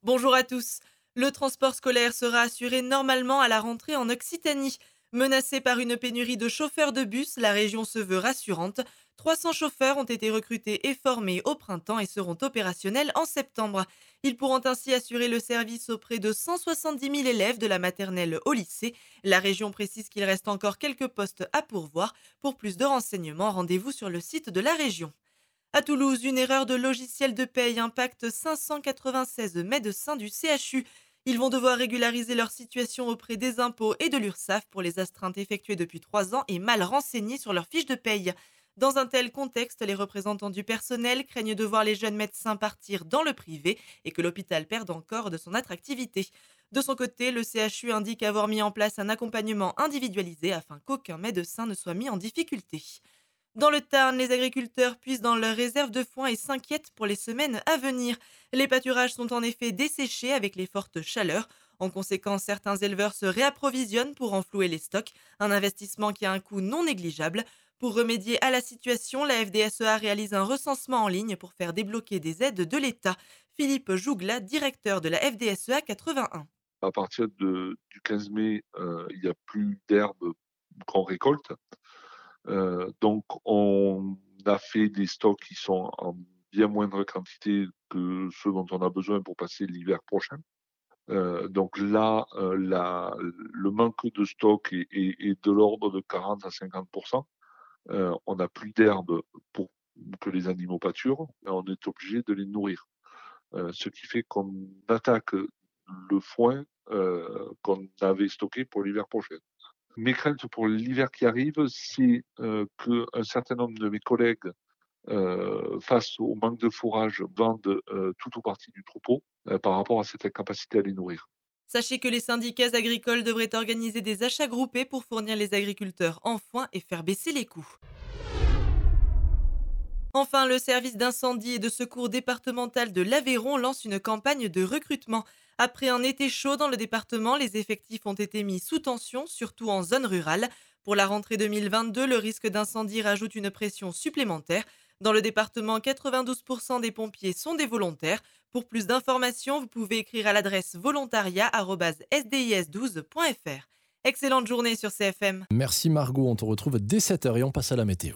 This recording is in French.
Bonjour à tous. Le transport scolaire sera assuré normalement à la rentrée en Occitanie. Menacée par une pénurie de chauffeurs de bus, la région se veut rassurante. 300 chauffeurs ont été recrutés et formés au printemps et seront opérationnels en septembre. Ils pourront ainsi assurer le service auprès de 170 000 élèves de la maternelle au lycée. La région précise qu'il reste encore quelques postes à pourvoir. Pour plus de renseignements, rendez-vous sur le site de la région. À Toulouse, une erreur de logiciel de paye impacte 596 médecins du CHU. Ils vont devoir régulariser leur situation auprès des impôts et de l'URSSAF pour les astreintes effectuées depuis 3 ans et mal renseignées sur leur fiche de paye. Dans un tel contexte, les représentants du personnel craignent de voir les jeunes médecins partir dans le privé et que l'hôpital perde encore de son attractivité. De son côté, le CHU indique avoir mis en place un accompagnement individualisé afin qu'aucun médecin ne soit mis en difficulté. Dans le Tarn, les agriculteurs puisent dans leurs réserves de foin et s'inquiètent pour les semaines à venir. Les pâturages sont en effet desséchés avec les fortes chaleurs. En conséquence, certains éleveurs se réapprovisionnent pour renflouer les stocks, un investissement qui a un coût non négligeable. Pour remédier à la situation, la FDSEA réalise un recensement en ligne pour faire débloquer des aides de l'État. Philippe Jougla, directeur de la FDSEA 81. À partir du 15 mai, il y a plus d'herbe qu'on récolte. Donc on a fait des stocks qui sont en bien moindre quantité que ceux dont on a besoin pour passer l'hiver prochain. Donc là, la le manque de stock est de l'ordre de 40 à 50. On n'a plus d'herbe pour que les animaux pâturent et on est obligé de les nourrir. Ce qui fait qu'on attaque le foin, qu'on avait stocké pour l'hiver prochain. Mes craintes pour l'hiver qui arrive, c'est, qu'un certain nombre de mes collègues, face au manque de fourrage, vendent, tout ou partie du troupeau, par rapport à cette incapacité à les nourrir. Sachez que les syndicats agricoles devraient organiser des achats groupés pour fournir les agriculteurs en foin et faire baisser les coûts. Enfin, le service d'incendie et de secours départemental de l'Aveyron lance une campagne de recrutement. Après un été chaud dans le département, les effectifs ont été mis sous tension, surtout en zone rurale. Pour la rentrée 2022, le risque d'incendie rajoute une pression supplémentaire. Dans le département, 92% des pompiers sont des volontaires. Pour plus d'informations, vous pouvez écrire à l'adresse volontariat@sdis12.fr. Excellente journée sur CFM. Merci Margot, on te retrouve dès 7h et on passe à la météo.